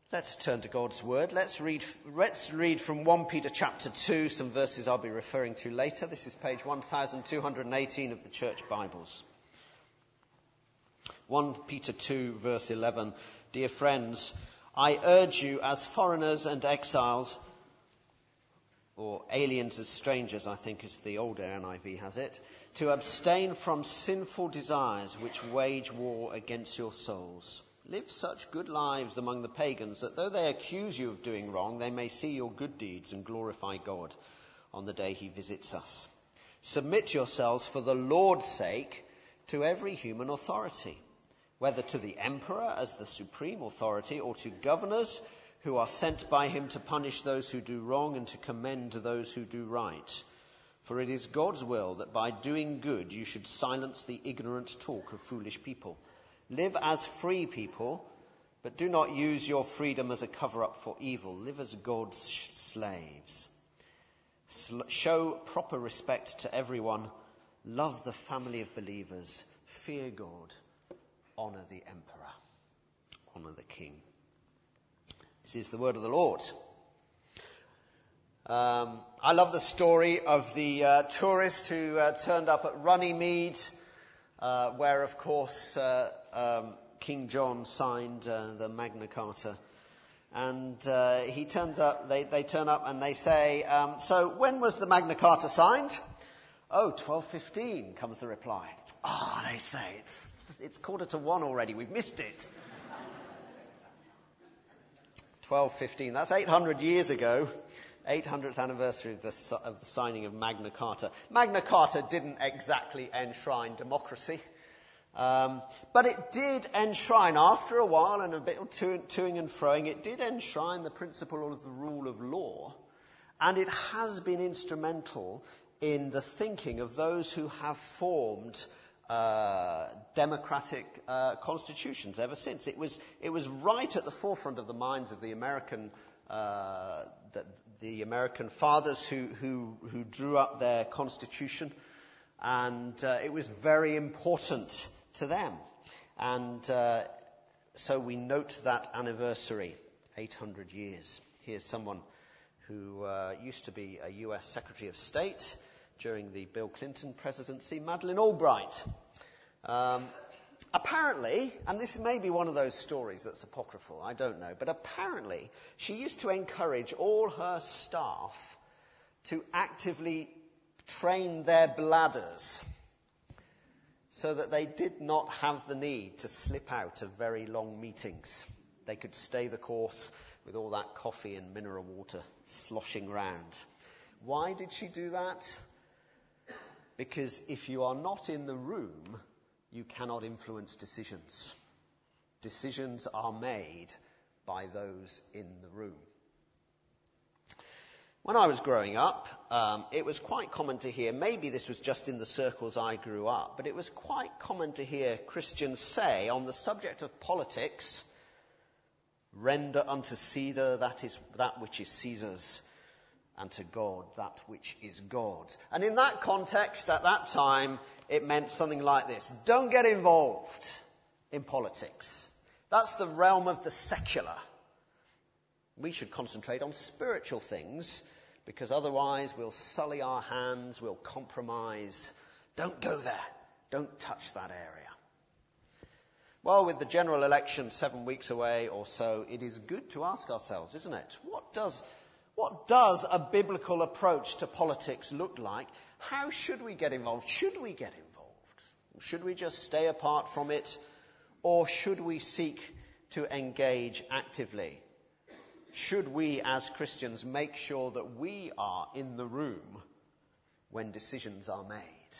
Let's turn to God's word. Let's read from 1 Peter chapter 2, some verses I'll be referring to later. This is page 1218 of the Church Bibles. 1 Peter 2, verse 11. Dear friends, I urge you as foreigners and exiles, or aliens as strangers, I think as the older NIV has it, to abstain from sinful desires which wage war against your souls. Live such good lives among the pagans that though they accuse you of doing wrong, they may see your good deeds and glorify God on the day he visits us. Submit yourselves for the Lord's sake to every human authority, whether to the emperor as the supreme authority or to governors who are sent by him to punish those who do wrong and to commend those who do right. For it is God's will that by doing good you should silence the ignorant talk of foolish people. Live as free people, but do not use your freedom as a cover-up for evil. Live as God's slaves. Show proper respect to everyone. Love the family of believers. Fear God. Honour the emperor. Honour the king. This is the word of the Lord. I love the story of the tourist who turned up at Runnymede, where, of course, King John signed the Magna Carta. And he turns up, they turn up and they say, so when was the Magna Carta signed? Oh, 1215, comes the reply. They say, it's 1:45 already, we've missed it. 1215, that's 800 years ago. 800th anniversary of the signing of Magna Carta. Magna Carta didn't exactly enshrine democracy, but it did enshrine, after a while and a bit of toing and froing, it did enshrine the principle of the rule of law, and it has been instrumental in the thinking of those who have formed democratic constitutions ever since. It was right at the forefront of the minds of the American the American fathers who drew up their constitution, and it was very important to them. And so we note that anniversary, 800 years. Here's someone who used to be a US Secretary of State during the Bill Clinton presidency, Madeleine Albright. Apparently, and this may be one of those stories that's apocryphal, I don't know, but apparently she used to encourage all her staff to actively train their bladders so that they did not have the need to slip out of very long meetings. They could stay the course with all that coffee and mineral water sloshing round. Why did she do that? Because if you are not in the room, you cannot influence decisions. Decisions are made by those in the room. When I was growing up, it was quite common to hear, maybe this was just in the circles I grew up, but it was quite common to hear Christians say on the subject of politics, render unto Caesar that which is Caesar's, and to God that which is God's. And in that context, at that time, it meant something like this: don't get involved in politics. That's the realm of the secular. We should concentrate on spiritual things, because otherwise we'll sully our hands, we'll compromise. Don't go there. Don't touch that area. Well, with the general election 7 weeks away or so, it is good to ask ourselves, isn't it? What does a biblical approach to politics look like? How should we get involved? Should we get involved? Should we just stay apart from it? Or should we seek to engage actively? Should we, as Christians, make sure that we are in the room when decisions are made?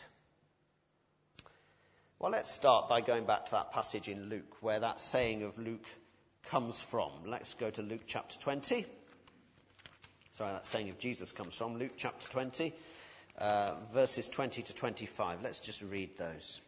Well, let's start by going back to that passage in Luke, where that saying of Luke comes from. Let's go to Luke chapter 20. That saying of Jesus comes from Luke chapter 20, verses 20 to 25. Let's just read those.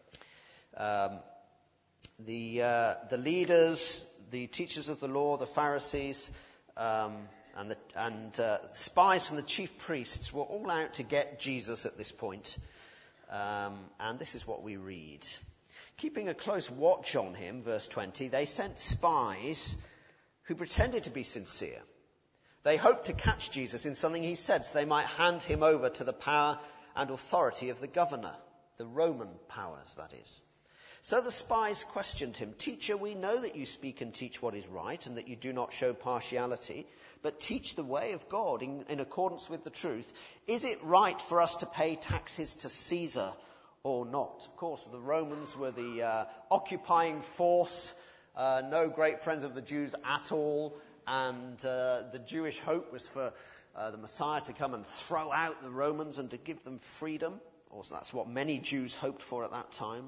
The leaders, the teachers of the law, the Pharisees, and spies from the chief priests were all out to get Jesus at this point. And this is what we read. Keeping a close watch on him, verse 20, they sent spies who pretended to be sincere. They hoped to catch Jesus in something he said, so they might hand him over to the power and authority of the governor, the Roman powers, that is. So the spies questioned him, "Teacher, we know that you speak and teach what is right, and that you do not show partiality, but teach the way of God in accordance with the truth. Is it right for us to pay taxes to Caesar or not?" Of course, the Romans were the occupying force, no great friends of the Jews at all, and the Jewish hope was for the Messiah to come and throw out the Romans and to give them freedom. Also, that's what many Jews hoped for at that time.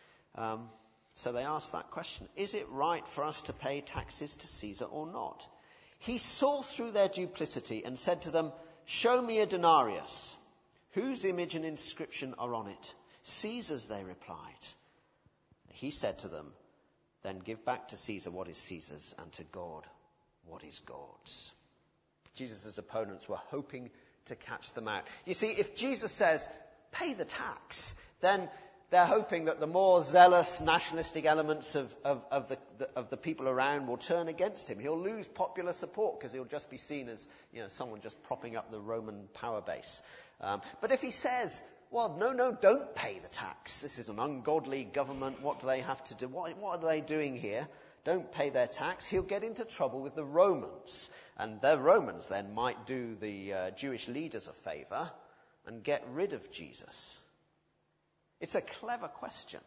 So they asked that question, "Is it right for us to pay taxes to Caesar or not?" He saw through their duplicity and said to them, "Show me a denarius. Whose image and inscription are on it?" "Caesar's," they replied. He said to them, "Then give back to Caesar what is Caesar's, and to God what is God's." Jesus' opponents were hoping to catch them out. You see, if Jesus says, "Pay the tax," then they're hoping that the more zealous nationalistic elements of the people around will turn against him. He'll lose popular support because he'll just be seen as, someone just propping up the Roman power base. But if he says, "Well, no, don't pay the tax. This is an ungodly government. What do they have to do? What are they doing here? Don't pay their tax," he'll get into trouble with the Romans. And the Romans then might do the Jewish leaders a favor and get rid of Jesus. It's a clever question,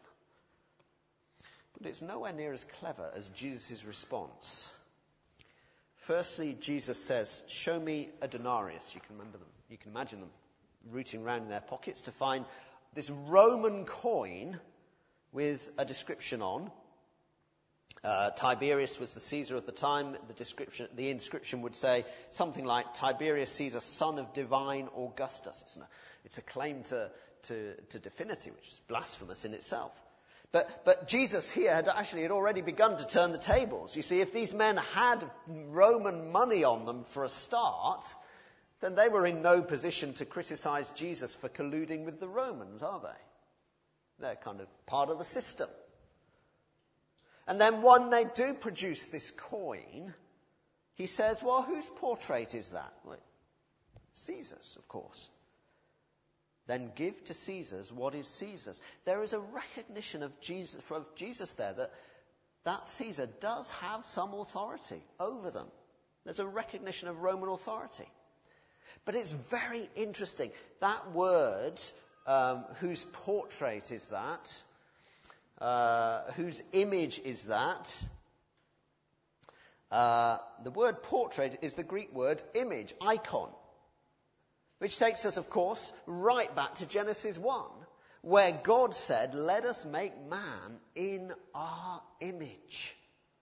but it's nowhere near as clever as Jesus' response. Firstly, Jesus says, "Show me a denarius." You can remember them. You can imagine them rooting around in their pockets to find this Roman coin with a description on. Tiberius was the Caesar of the time. The inscription would say something like, "Tiberius Caesar, son of divine Augustus." It's a claim to divinity, which is blasphemous in itself. But Jesus here had already begun to turn the tables. You see, if these men had Roman money on them for a start, then they were in no position to criticize Jesus for colluding with the Romans, are they? They're kind of part of the system. And then when they do produce this coin, he says, "Well, whose portrait is that?" Well, Caesar's, of course. "Then give to Caesar's what is Caesar's." There is a recognition of Jesus there that Caesar does have some authority over them. There's a recognition of Roman authority. But it's very interesting. That word, whose portrait is that, whose image is that, the word portrait is the Greek word image, icon. Which takes us, of course, right back to Genesis 1, where God said, "Let us make man in our image."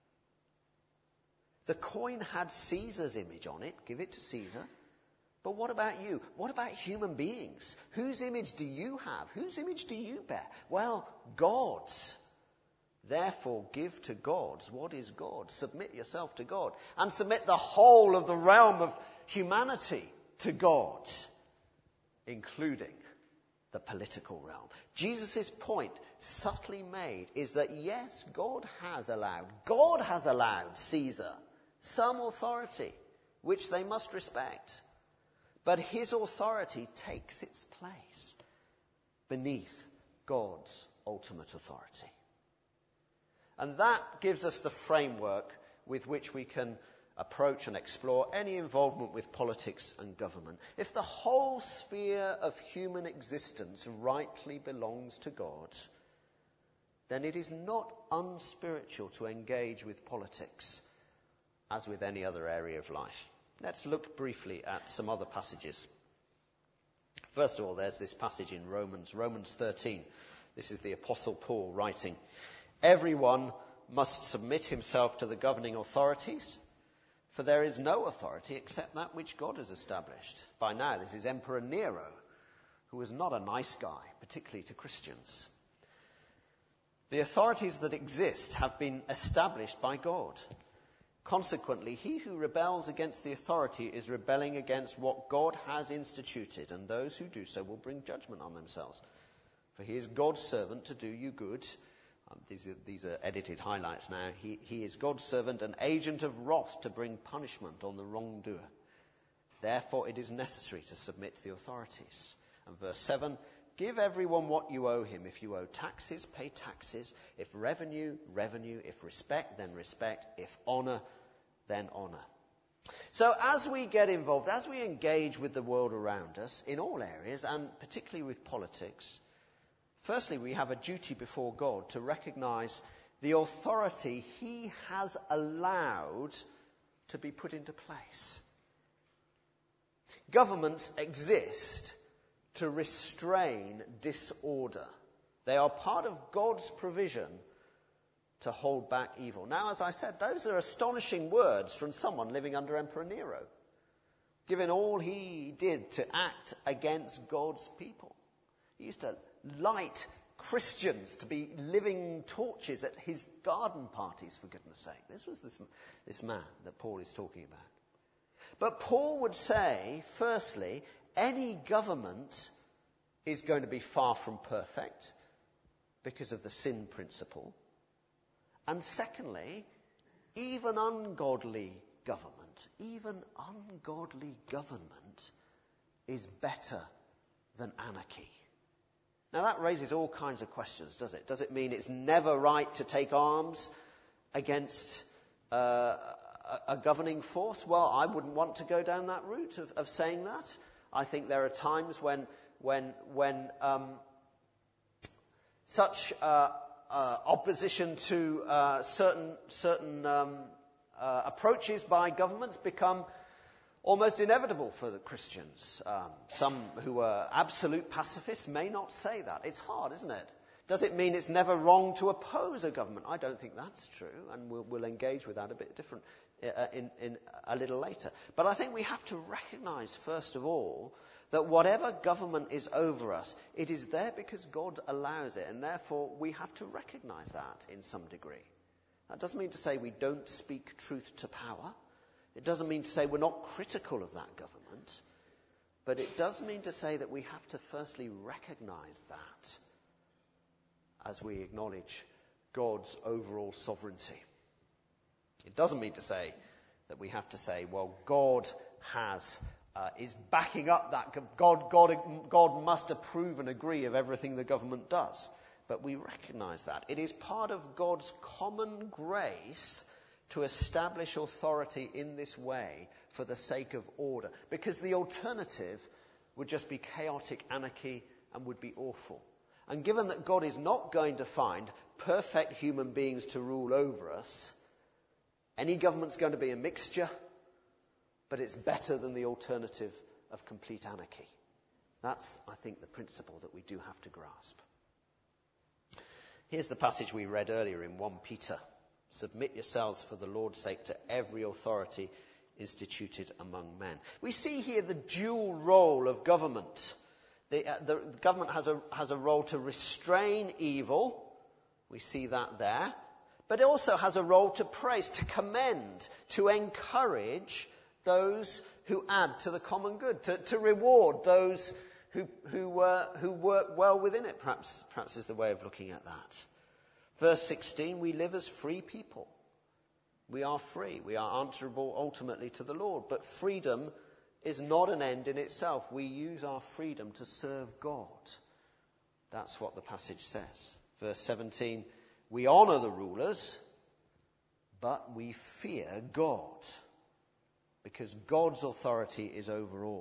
The coin had Caesar's image on it. Give it to Caesar. But what about you? What about human beings? Whose image do you have? Whose image do you bear? Well, God's. Therefore, give to God's what is God. Submit yourself to God. And submit the whole of the realm of humanity to God, including the political realm. Jesus' point, subtly made, is that yes, God has allowed Caesar some authority, which they must respect. But his authority takes its place beneath God's ultimate authority. And that gives us the framework with which we can approach and explore any involvement with politics and government. If the whole sphere of human existence rightly belongs to God, then it is not unspiritual to engage with politics, as with any other area of life. Let's look briefly at some other passages. First of all, there's this passage in Romans 13. This is the Apostle Paul writing. "Everyone must submit himself to the governing authorities, for there is no authority except that which God has established." By now, this is Emperor Nero, who was not a nice guy, particularly to Christians. "The authorities that exist have been established by God. Consequently, he who rebels against the authority is rebelling against what God has instituted, and those who do so will bring judgment on themselves. For he is God's servant to do you good, These are edited highlights now. He is God's servant, an agent of wrath to bring punishment on the wrongdoer. Therefore it is necessary to submit to the authorities. And verse 7, give everyone what you owe him. If you owe taxes, pay taxes. If revenue, revenue. If respect, then respect. If honour, then honour. So as we get involved, as we engage with the world around us in all areas, and particularly with politics, firstly, we have a duty before God to recognise the authority he has allowed to be put into place. Governments exist to restrain disorder. They are part of God's provision to hold back evil. Now, as I said, those are astonishing words from someone living under Emperor Nero, given all he did to act against God's people. He used to light Christians to be living torches at his garden parties, for goodness sake. This was this man that Paul is talking about. But Paul would say, firstly, any government is going to be far from perfect because of the sin principle. And secondly, even ungodly government is better than anarchy. Now that raises all kinds of questions, does it? Does it mean it's never right to take arms against a governing force? Well, I wouldn't want to go down that route of saying that. I think there are times when such opposition to certain approaches by governments become almost inevitable for the Christians. Some who are absolute pacifists may not say that. It's hard, isn't it? Does it mean it's never wrong to oppose a government? I don't think that's true, and we'll engage with that a bit different in a little later. But I think we have to recognise, first of all, that whatever government is over us, it is there because God allows it, and therefore we have to recognise that in some degree. That doesn't mean to say we don't speak truth to power. It doesn't mean to say we're not critical of that government. But it does mean to say that we have to firstly recognise that as we acknowledge God's overall sovereignty. It doesn't mean to say that we have to say, well, God is backing up that. God must approve and agree of everything the government does. But we recognise that. It is part of God's common grace to establish authority in this way for the sake of order. Because the alternative would just be chaotic anarchy and would be awful. And given that God is not going to find perfect human beings to rule over us, any government's going to be a mixture, but it's better than the alternative of complete anarchy. That's, I think, the principle that we do have to grasp. Here's the passage we read earlier in 1 Peter. Submit yourselves for the Lord's sake to every authority instituted among men. We see here the dual role of government. The government has a role to restrain evil. We see that there. But it also has a role to praise, to commend, to encourage those who add to the common good, to reward those who work well within it, perhaps is the way of looking at that. Verse 16, we live as free people. We are free. We are answerable ultimately to the Lord. But freedom is not an end in itself. We use our freedom to serve God. That's what the passage says. Verse 17, we honour the rulers, but we fear God, because God's authority is over all.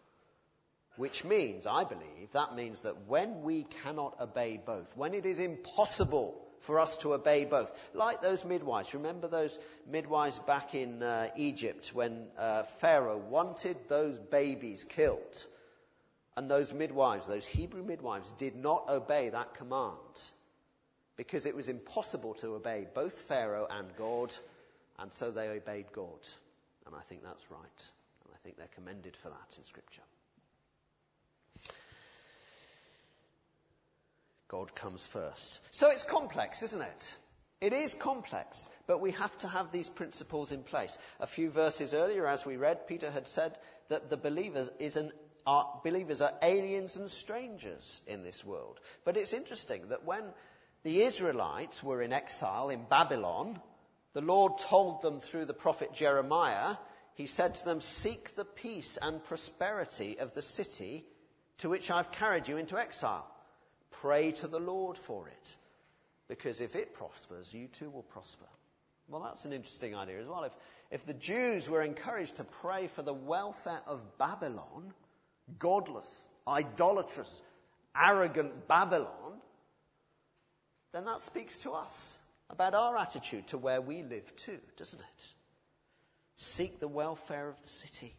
Which means, I believe, that means that when we cannot obey both, when it is impossible for us to obey both, like those midwives. Remember those midwives back in Egypt when Pharaoh wanted those babies killed, and those midwives, those Hebrew midwives, did not obey that command because it was impossible to obey both Pharaoh and God, and so they obeyed God. And I think that's right, and I think they're commended for that in Scripture. God comes first. So it's complex, isn't it? It is complex, but we have to have these principles in place. A few verses earlier, as we read, Peter had said that the believers are aliens and strangers in this world. But it's interesting that when The Israelites were in exile in Babylon. The Lord told them through the prophet Jeremiah, he said to them, "Seek the peace and prosperity of the city to which I've carried you into exile. Pray to the Lord for it, because if it prospers, you too will prosper." Well, that's an interesting idea as well. If the Jews were encouraged to pray for the welfare of Babylon, godless, idolatrous, arrogant Babylon, then that speaks to us about our attitude to where we live too, doesn't it? Seek the welfare of the city.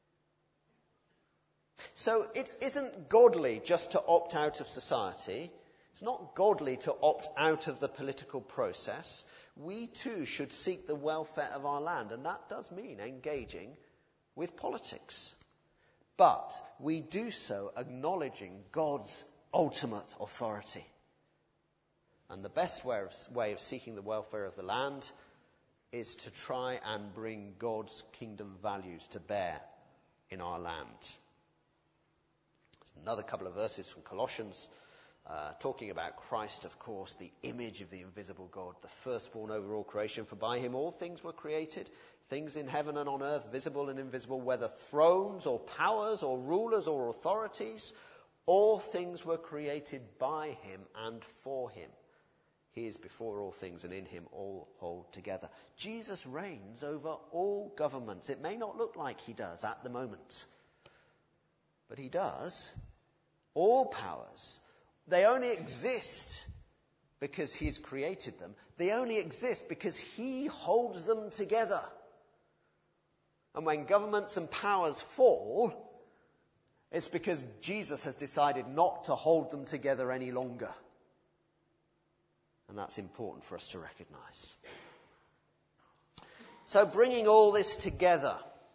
So it isn't godly just to opt out of society. It's not godly to opt out of the political process. We too should seek the welfare of our land, and that does mean engaging with politics. But we do so acknowledging God's ultimate authority. And the best way of seeking the welfare of the land is to try and bring God's kingdom values to bear in our land. There's another couple of verses from Colossians talking about Christ, of course, the image of the invisible God, the firstborn over all creation. For by him all things were created, things in heaven and on earth, visible and invisible, whether thrones or powers or rulers or authorities. All things were created by him and for him. He is before all things, and in him all hold together. Jesus reigns over all governments. It may not look like he does at the moment, but he does. All powers, they only exist because he's created them. They only exist because he holds them together. And when governments and powers fall, it's because Jesus has decided not to hold them together any longer. And that's important for us to recognize. So bringing all this together,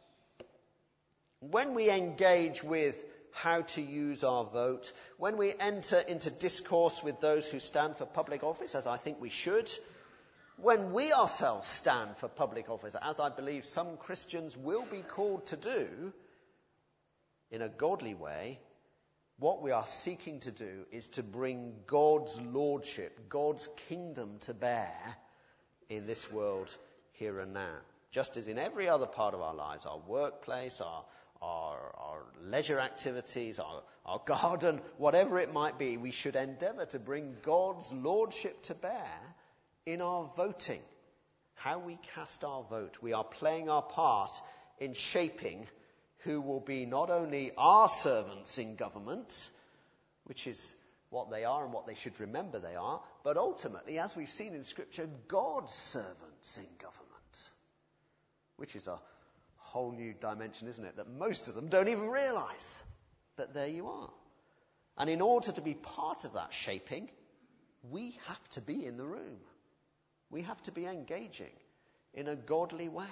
when we engage with how to use our vote, when we enter into discourse with those who stand for public office, as I think we should, when we ourselves stand for public office, as I believe some Christians will be called to do, in a godly way, what we are seeking to do is to bring God's lordship, God's kingdom to bear in this world here and now. Just as in every other part of our lives, our workplace, our leisure activities, our garden, whatever it might be, we should endeavour to bring God's lordship to bear in our voting. How we cast our vote. We are playing our part in shaping who will be not only our servants in government, which is what they are and what they should remember they are, but ultimately, as we've seen in Scripture, God's servants in government, which is a whole new dimension, isn't it, that most of them don't even realise that there you are. And in order to be part of that shaping, we have to be in the room. We have to be engaging in a godly way.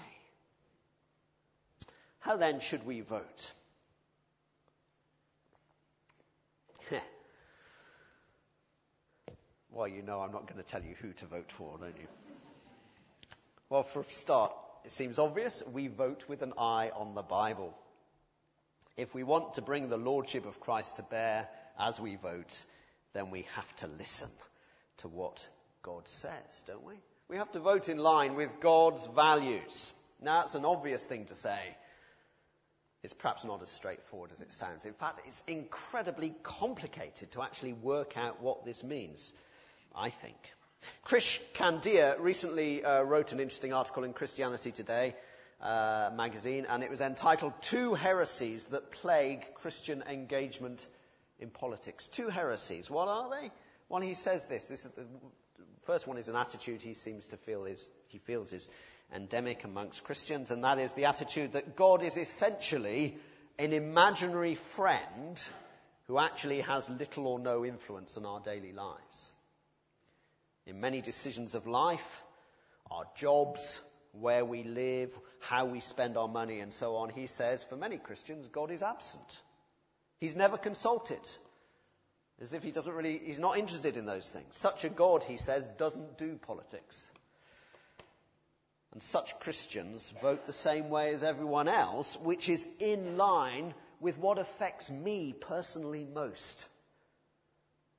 How then should we vote? Well, you know I'm not going to tell you who to vote for, don't you? Well, for a start, it seems obvious. We vote with an eye on the Bible. If we want to bring the lordship of Christ to bear as we vote, then we have to listen to what God says, don't we? We have to vote in line with God's values. Now, that's an obvious thing to say. It's perhaps not as straightforward as it sounds. In fact, it's incredibly complicated to actually work out what this means, I think. Krish Kandiah recently wrote an interesting article in Christianity Today magazine, and it was entitled "Two Heresies That Plague Christian Engagement in Politics." Two heresies. What are they? Well, he says this is the first one is an attitude he seems to feel is endemic amongst Christians, and that is the attitude that God is essentially an imaginary friend who actually has little or no influence on our daily lives. In many decisions of life, our jobs, where we live, how we spend our money, and so on, he says, for many Christians, God is absent. He's never consulted. As if he's not interested in those things. Such a God, he says, doesn't do politics. And such Christians vote the same way as everyone else, which is in line with what affects me personally most.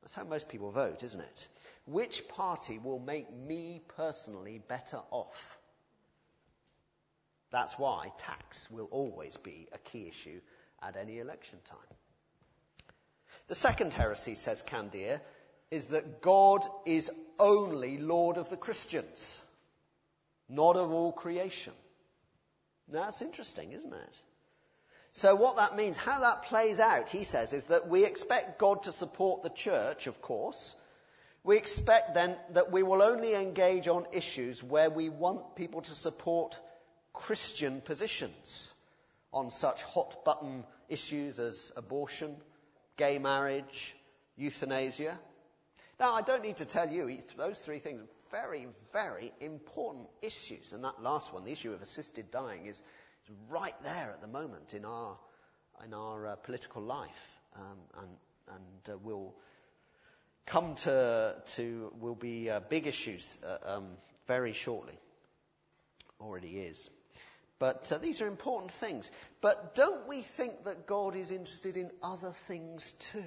That's how most people vote, isn't it? Which party will make me personally better off? That's why tax will always be a key issue at any election time. The second heresy, says Candia, is that God is only Lord of the Christians, not of all creation. Now, that's interesting, isn't it? So what that means, how that plays out, he says, is that we expect God to support the church, of course. We expect then that we will only engage on issues where we want people to support Christian positions on such hot-button issues as abortion, gay marriage, euthanasia. Now, I don't need to tell you, those three things are very, very important issues. And that last one, the issue of assisted dying, is right there at the moment in our political life, and will come will be big issues very shortly. Already is. But these are important things. But don't we think that God is interested in other things too?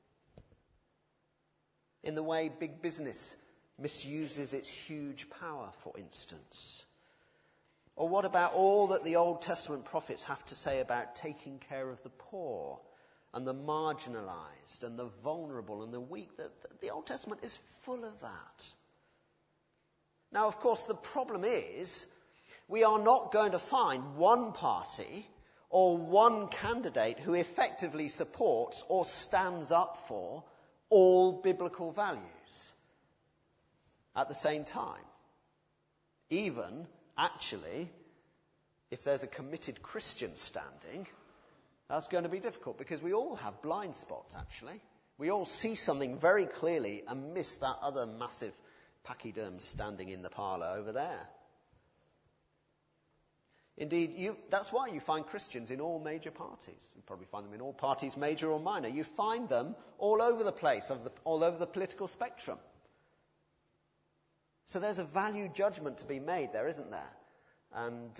In the way big business misuses its huge power, for instance. Or what about all that the Old Testament prophets have to say about taking care of the poor and the marginalized and the vulnerable and the weak? The Old Testament is full of that. Now, of course, the problem is we are not going to find one party or one candidate who effectively supports or stands up for all biblical values at the same time. Even, actually, if there's a committed Christian standing, that's going to be difficult because we all have blind spots, actually. We all see something very clearly and miss that other massive pachyderm standing in the parlour over there. Indeed, that's why you find Christians in all major parties. You probably find them in all parties, major or minor. You find them all over the place, all over the political spectrum. So there's a value judgment to be made there, isn't there? And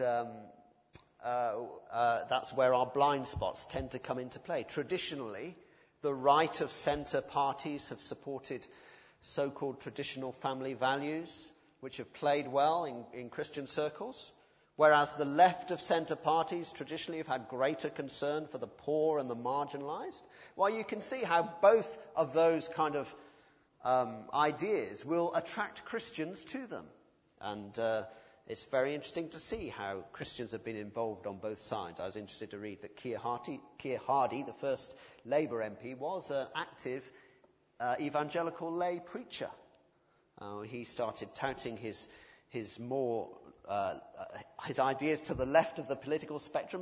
that's where our blind spots tend to come into play. Traditionally, the right of centre parties have supported so-called traditional family values, which have played well in Christian circles. Whereas the left of centre parties traditionally have had greater concern for the poor and the marginalised. Well, you can see how both of those kind of ideas will attract Christians to them. And it's very interesting to see how Christians have been involved on both sides. I was interested to read that Keir Hardie, the first Labour MP, was an active evangelical lay preacher. He started touting his ideas to the left of the political spectrum.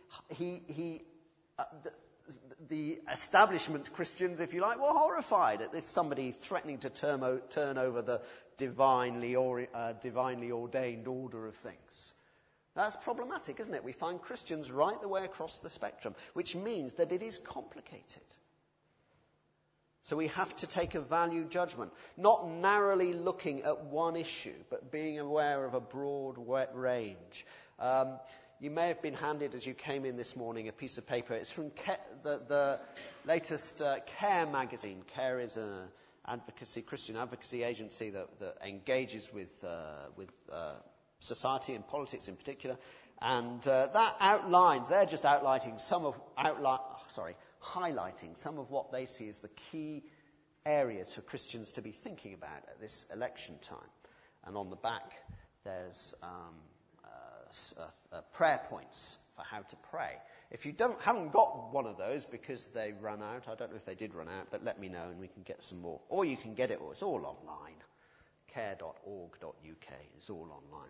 The establishment Christians, if you like, were horrified at this somebody threatening to turn over the divinely ordained order of things. That's problematic, isn't it? We find Christians right the way across the spectrum, which means that it is complicated. So we have to take a value judgment, not narrowly looking at one issue, but being aware of a broad range. You may have been handed, as you came in this morning, a piece of paper. It's from the latest CARE magazine. CARE is an Christian advocacy agency that engages with society and politics in particular. And that outlines, they're just highlighting some of what they see as the key areas for Christians to be thinking about at this election time. And on the back, there's prayer points for how to pray. If you haven't got one of those because they run out, I don't know if they did run out, but let me know and we can get some more. Or you can get it, it's all online. care.org.uk, it's all online.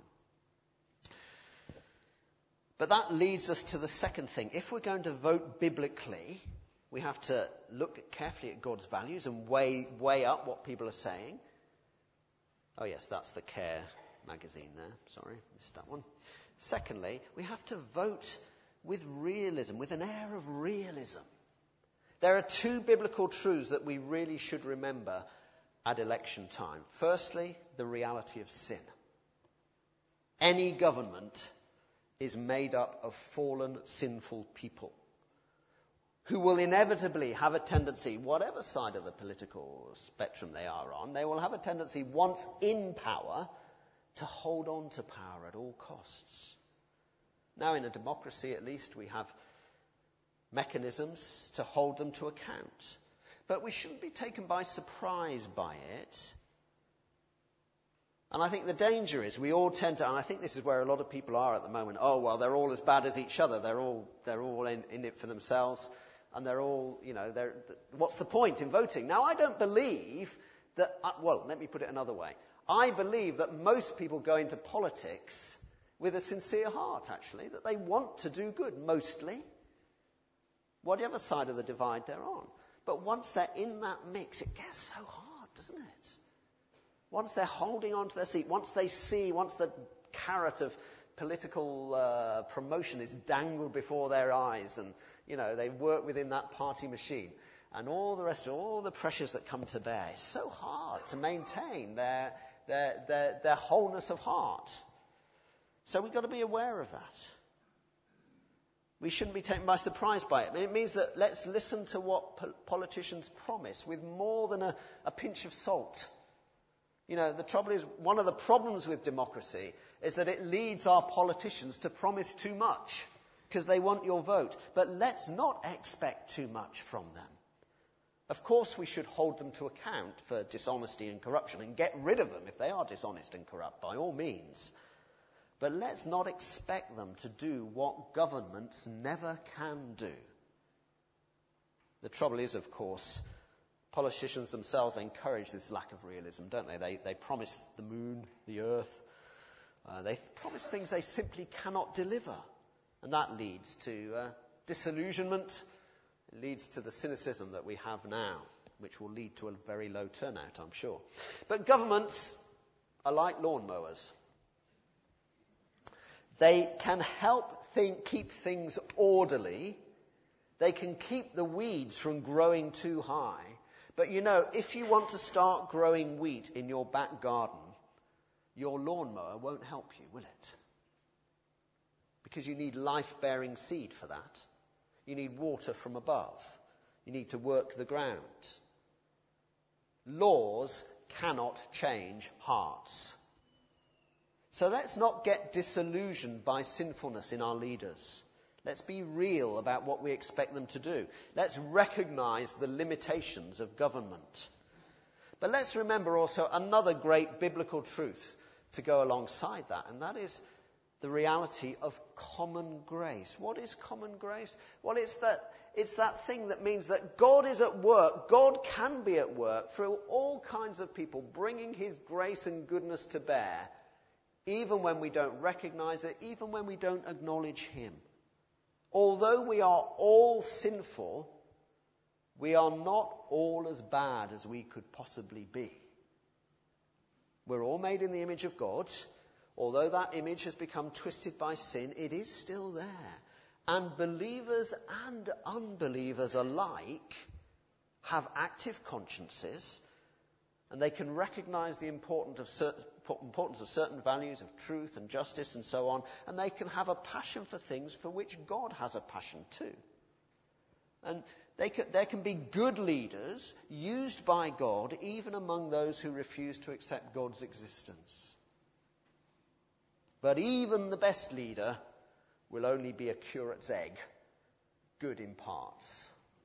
But that leads us to the second thing. If we're going to vote biblically, we have to look carefully at God's values and weigh up what people are saying. Oh yes, that's the CARE magazine there. Sorry, missed that one. Secondly, we have to vote with realism, with an air of realism. There are two biblical truths that we really should remember at election time. Firstly, the reality of sin. Any government is made up of fallen, sinful people who will inevitably have a tendency, whatever side of the political spectrum they are on, they will have a tendency, once in power, to hold on to power at all costs. Now, in a democracy, at least, we have mechanisms to hold them to account. But we shouldn't be taken by surprise by it. And I think the danger is we all tend to, and I think this is where a lot of people are at the moment, oh, well, they're all as bad as each other. They're all in it for themselves. And they're all, what's the point in voting? Now, I don't believe that, let me put it another way. I believe that most people go into politics with a sincere heart, actually, that they want to do good, mostly, whatever side of the divide they're on. But once they're in that mix, it gets so hard, doesn't it? Once they're holding on to their seat, once the carrot of political promotion is dangled before their eyes, and, they work within that party machine, and all the rest, all the pressures that come to bear, it's so hard to maintain their wholeness of heart. So we've got to be aware of that. We shouldn't be taken by surprise by it. It means that let's listen to what politicians promise with more than a pinch of salt. The trouble is, one of the problems with democracy is that it leads our politicians to promise too much because they want your vote. But let's not expect too much from them. Of course, we should hold them to account for dishonesty and corruption and get rid of them if they are dishonest and corrupt, by all means. But let's not expect them to do what governments never can do. The trouble is, of course, politicians themselves encourage this lack of realism, don't they? They promise the moon, the earth. They promise things they simply cannot deliver. And that leads to disillusionment. It leads to the cynicism that we have now, which will lead to a very low turnout, I'm sure. But governments are like lawnmowers. They can help keep things orderly. They can keep the weeds from growing too high. But if you want to start growing wheat in your back garden, your lawnmower won't help you, will it? Because you need life-bearing seed for that. You need water from above. You need to work the ground. Laws cannot change hearts. So let's not get disillusioned by sinfulness in our leaders. Let's be real about what we expect them to do. Let's recognize the limitations of government. But let's remember also another great biblical truth to go alongside that, and that is the reality of common grace. What is common grace? Well, it's that thing that means that God is at work. God can be at work through all kinds of people, bringing his grace and goodness to bear, even when we don't recognize it, even when we don't acknowledge him. Although we are all sinful, we are not all as bad as we could possibly be. We're all made in the image of God. Although that image has become twisted by sin, it is still there. And believers and unbelievers alike have active consciences, and they can recognize the importance of certain values of truth and justice and so on, and they can have a passion for things for which God has a passion too. And there can be good leaders used by God even among those who refuse to accept God's existence. But even the best leader will only be a curate's egg, good in parts.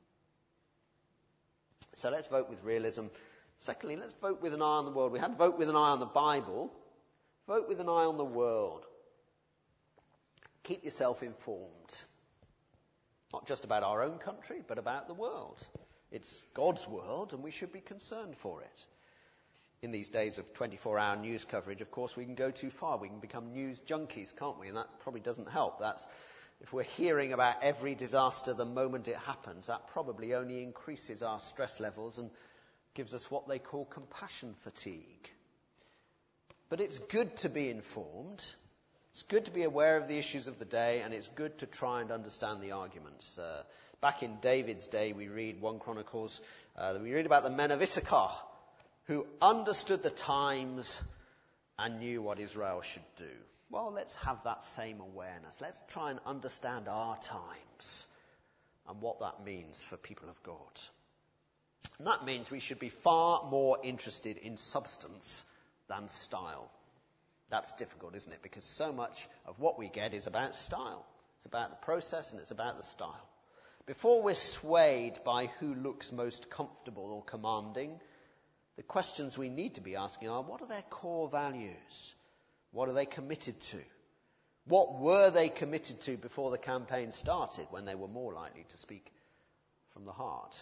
So let's vote with realism. Secondly, let's vote with an eye on the world. We had vote with an eye on the Bible. Vote with an eye on the world. Keep yourself informed. Not just about our own country, but about the world. It's God's world, and we should be concerned for it. In these days of 24-hour news coverage, of course, we can go too far. We can become news junkies, can't we? And that probably doesn't help. If we're hearing about every disaster the moment it happens, that probably only increases our stress levels and gives us what they call compassion fatigue. But it's good to be informed. It's good to be aware of the issues of the day, and it's good to try and understand the arguments. Back in David's day, we read 1 Chronicles, we read about the men of Issachar, who understood the times and knew what Israel should do. Well, let's have that same awareness. Let's try and understand our times and what that means for people of God. And that means we should be far more interested in substance than style. That's difficult, isn't it? Because so much of what we get is about style. It's about the process and it's about the style. Before we're swayed by who looks most comfortable or commanding, the questions we need to be asking are, what are their core values? What are they committed to? What were they committed to before the campaign started, when they were more likely to speak from the heart?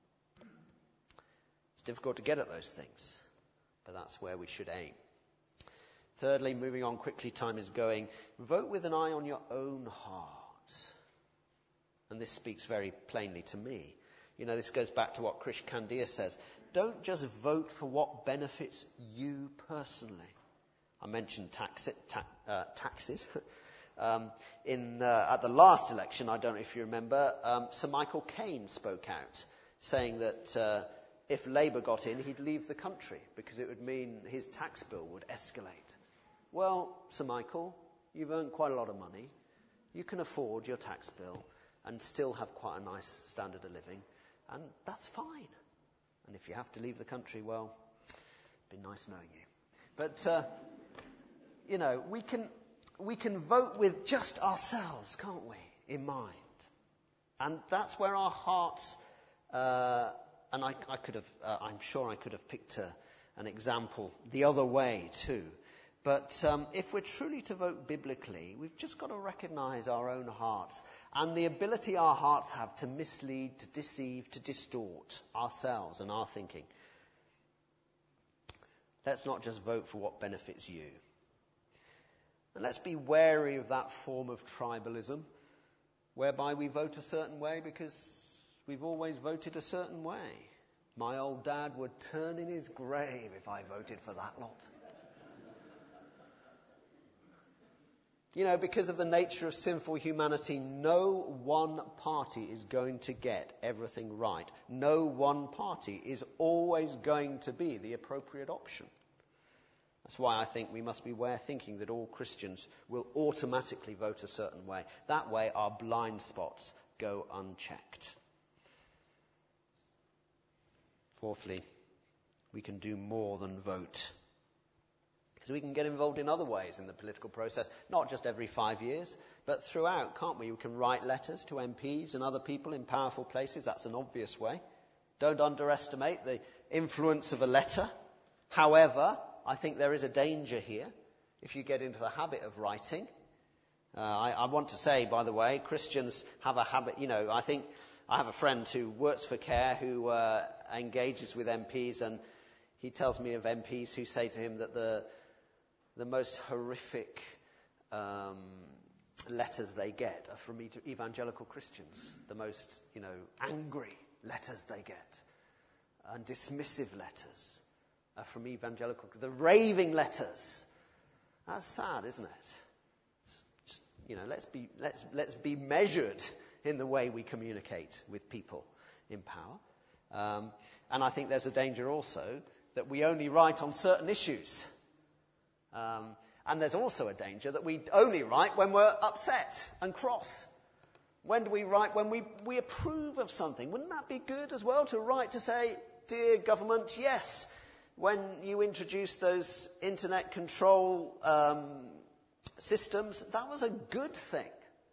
It's difficult to get at those things, but that's where we should aim. Thirdly, moving on quickly, time is going, vote with an eye on your own heart. And this speaks very plainly to me. You know, this goes back to what Krish Kandiah says. Don't just vote for what benefits you personally. I mentioned taxes. At the last election, I don't know if you remember, Sir Michael Caine spoke out, saying that if Labour got in, he'd leave the country because it would mean his tax bill would escalate. Well, Sir Michael, you've earned quite a lot of money. You can afford your tax bill and still have quite a nice standard of living, and that's fine. And if you have to leave the country, well, it's been nice knowing you. But, you know, we can vote with just ourselves, can't we, in mind? And that's where our hearts, and I'm sure I could have picked an example the other way too. But if we're truly to vote biblically, we've just got to recognize our own hearts and the ability our hearts have to mislead, to deceive, to distort ourselves and our thinking. Let's not just vote for what benefits you. And let's be wary of that form of tribalism, whereby we vote a certain way because we've always voted a certain way. My old dad would turn in his grave if I voted for that lot. You know, because of the nature of sinful humanity, no one party is going to get everything right. No one party is always going to be the appropriate option. That's why I think we must beware thinking that all Christians will automatically vote a certain way. That way our blind spots go unchecked. Fourthly, we can do more than vote. Because we can get involved in other ways in the political process, not just every 5 years, but throughout, can't we? We can write letters to MPs and other people in powerful places. That's an obvious way. Don't underestimate the influence of a letter. However, I think there is a danger here if you get into the habit of writing. I want to say, by the way, Christians have a habit, you know, I think I have a friend who works for CARE who engages with MPs, and he tells me of MPs who say to him that the most horrific letters they get are from evangelical Christians. The most, you know, angry letters they get, and dismissive letters are from evangelical. The raving letters. That's sad, isn't it? Just, you know, let's be measured in the way we communicate with people in power. And I think there's a danger also that we only write on certain issues. And there's also a danger that we only write when we're upset and cross. When do we write? When we approve of something. Wouldn't that be good as well to write to say, dear government, yes, when you introduced those internet control systems, that was a good thing.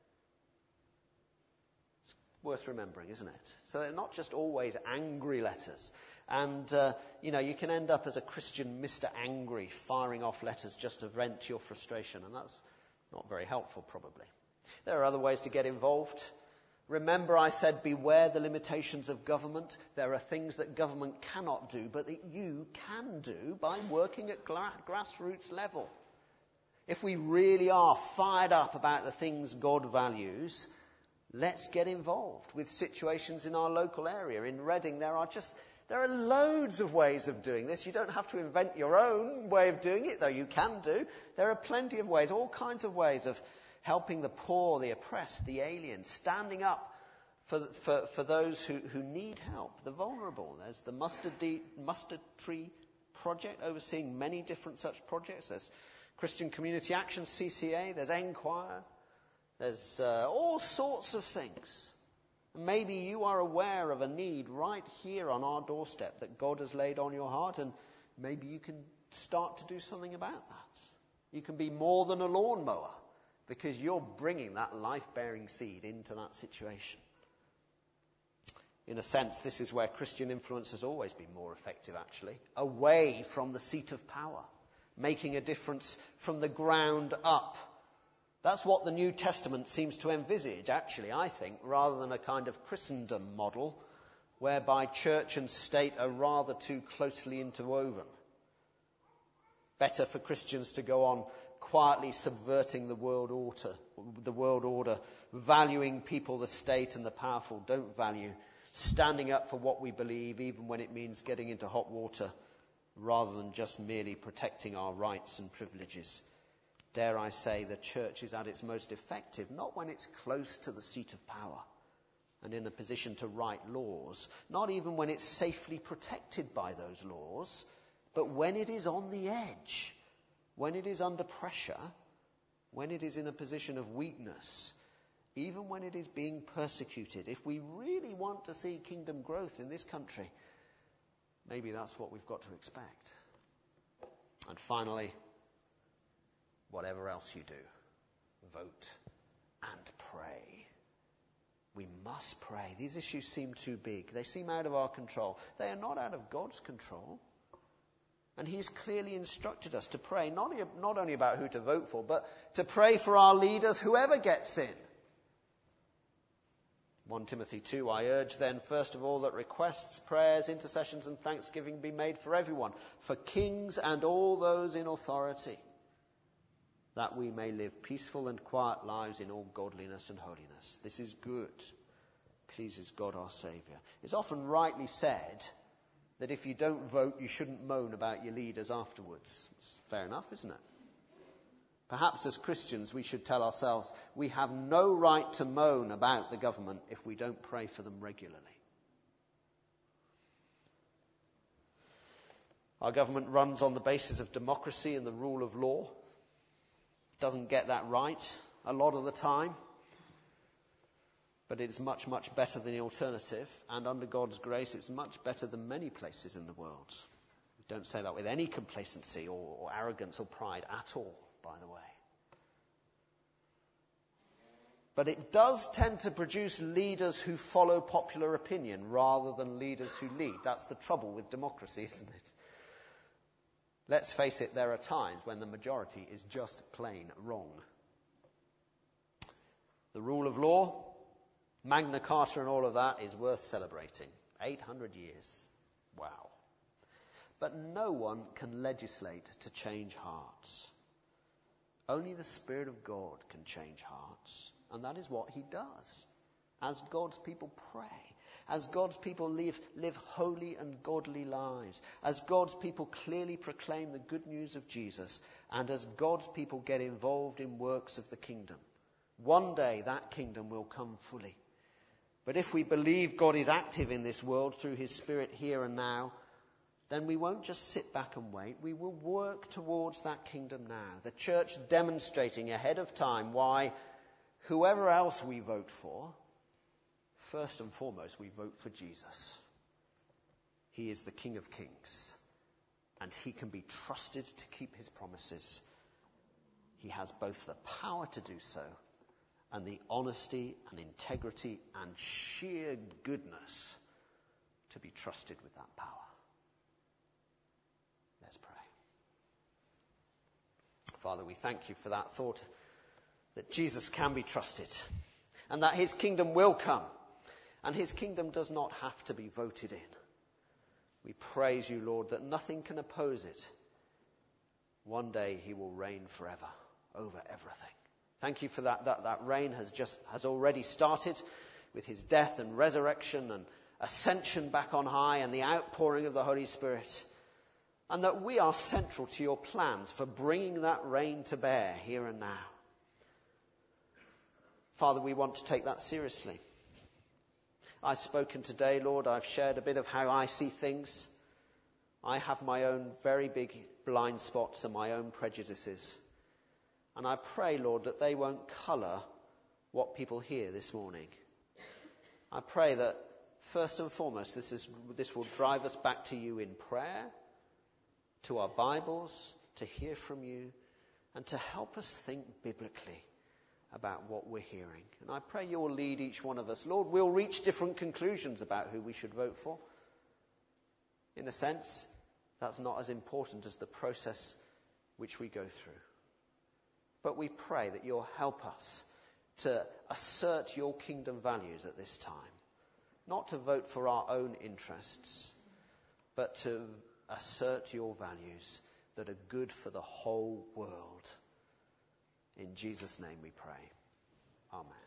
It's worth remembering, isn't it? So they're not just always angry letters. And, you know, you can end up as a Christian Mr. Angry, firing off letters just to vent your frustration, and that's not very helpful, probably. There are other ways to get involved. Remember I said beware the limitations of government. There are things that government cannot do, but that you can do by working at grassroots level. If we really are fired up about the things God values, let's get involved with situations in our local area. In Reading, there are loads of ways of doing this. You don't have to invent your own way of doing it, though you can do. There are plenty of ways, all kinds of ways of helping the poor, the oppressed, the alien, standing up for those who need help, the vulnerable. There's the Mustard Tree Project, overseeing many different such projects. There's Christian Community Action, CCA. There's Enquire. There's all sorts of things. Maybe you are aware of a need right here on our doorstep that God has laid on your heart, and maybe you can start to do something about that. You can be more than a lawnmower because you're bringing that life-bearing seed into that situation. In a sense, this is where Christian influence has always been more effective, actually. Away from the seat of power, making a difference from the ground up. That's what the New Testament seems to envisage, actually, I think, rather than a kind of Christendom model whereby church and state are rather too closely interwoven. Better for Christians to go on quietly subverting the world order, valuing people, the state and the powerful don't value, standing up for what we believe even when it means getting into hot water, rather than just merely protecting our rights and privileges. Dare I say, the church is at its most effective, not when it's close to the seat of power and in a position to write laws, not even when it's safely protected by those laws, but when it is on the edge, when it is under pressure, when it is in a position of weakness, even when it is being persecuted. If we really want to see kingdom growth in this country, maybe that's what we've got to expect. And finally, whatever else you do, vote and pray. We must pray. These issues seem too big. They seem out of our control. They are not out of God's control. And he's clearly instructed us to pray, not only about who to vote for, but to pray for our leaders, whoever gets in. 1 Timothy 2, I urge then, first of all, that requests, prayers, intercessions and thanksgiving be made for everyone, for kings and all those in authority, that we may live peaceful and quiet lives in all godliness and holiness. This is good, pleases God our Saviour. It's often rightly said that if you don't vote, you shouldn't moan about your leaders afterwards. It's fair enough, isn't it? Perhaps as Christians we should tell ourselves we have no right to moan about the government if we don't pray for them regularly. Our government runs on the basis of democracy and the rule of law. Doesn't get that right a lot of the time, but it's much, much better than the alternative, and under God's grace it's much better than many places in the world. We don't say that with any complacency or arrogance or pride at all, by the way. But it does tend to produce leaders who follow popular opinion rather than leaders who lead. That's the trouble with democracy, isn't it? Let's face it, there are times when the majority is just plain wrong. The rule of law, Magna Carta and all of that is worth celebrating. 800 years. Wow. But no one can legislate to change hearts. Only the Spirit of God can change hearts. And that is what he does. As God's people pray. As God's people live holy and godly lives. As God's people clearly proclaim the good news of Jesus. And as God's people get involved in works of the kingdom. One day that kingdom will come fully. But if we believe God is active in this world through his Spirit here and now, then we won't just sit back and wait. We will work towards that kingdom now. The church demonstrating ahead of time why whoever else we vote for, first and foremost we vote for Jesus. He is the King of Kings, and he can be trusted to keep his promises. He has both the power to do so and the honesty and integrity and sheer goodness to be trusted with that power. Let's pray. Father, we thank you for that thought that Jesus can be trusted and that his kingdom will come, and his kingdom does not have to be voted in. We praise you, Lord, that nothing can oppose it. One day he will reign forever over everything. Thank you for that reign has already started with his death and resurrection and ascension back on high and the outpouring of the Holy Spirit. And that we are central to your plans for bringing that reign to bear here and now. Father, we want to take that seriously. I've spoken today, Lord. I've shared a bit of how I see things. I have my own very big blind spots and my own prejudices. And I pray, Lord, that they won't colour what people hear this morning. I pray that first and foremost this will drive us back to you in prayer, to our Bibles, to hear from you, and to help us think biblically about what we're hearing. And I pray you'll lead each one of us. Lord, we'll reach different conclusions about who we should vote for. In a sense, that's not as important as the process which we go through. But we pray that you'll help us to assert your kingdom values at this time. Not to vote for our own interests, but to assert your values that are good for the whole world. In Jesus' name we pray. Amen.